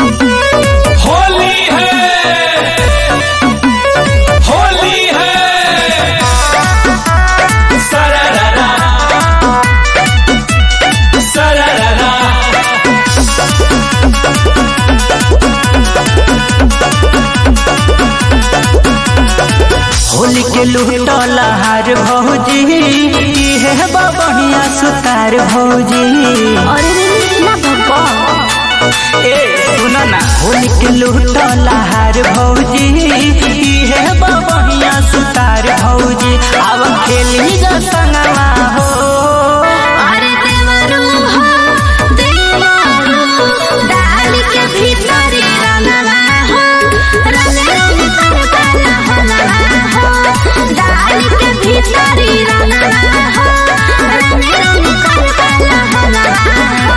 होली है, होली है, सरारा सरारा। होली के लुटला हार भौजी है बढ़िया सुतार भौजी। अरे ना भगवा ए सुनो ना, होली के लुटला हार भौजी है बढ़िया सुतार भौजी। अब खेली जा संगवा हो। अरे देवरू हो देवरू डाल के भीतर रंगवा हो, रंग रंग कर काला हो, डाल के भीतर रंगवा हो, रंग रंग कर काला हो।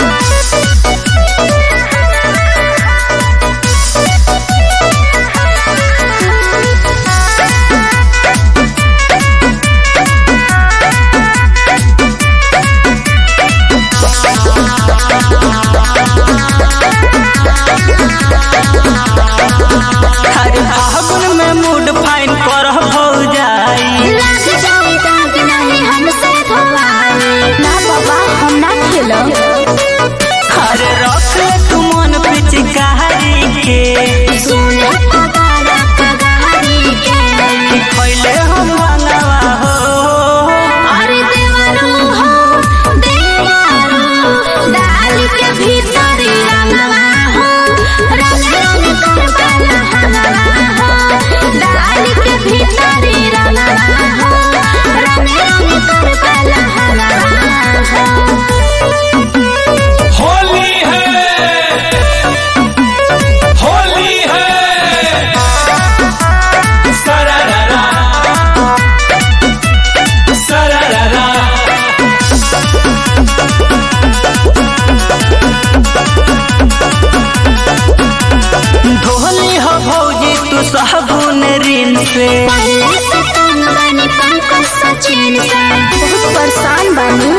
अरे फागुन में मूड फाइन कर भौजाई। लग जाए दाग नहीं हमसे धोवाई। ना बाबा हम ना खेलो। अरे रख ले तू मन पिचकारी के, सुने पगारा कगारी के। कि खैले हम भंगवा हो। अरे देवरू हो देवरू डाल के भीतर रंगवा हो, रंग रंग कर काला हो, डाल के भीतर रंगवा हो, रंग रंग कर काला हो। होली है, होली है, सरारा सरारा। ढोली हो भौजी तू साबुन ऋण से। पहले से तंग बनी पंकज सचिन से, बहुत परेशान बनी।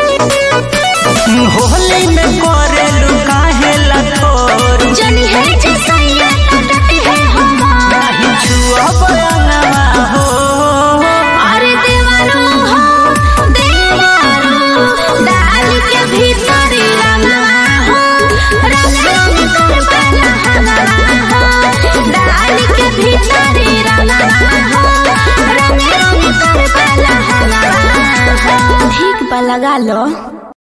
होली में करेलू काहे लथोर, जनी है जसैया तो डटे है हमार। नहीं छुआ बयांगवा हो। अरे देवरू हो देवरू डाल के भीतर रंगवा हो, रंग रंग कर काला हो, डाल के भीतर रंगवा हो, रंग रंग कर काला हो। ठीक बा लगा लो।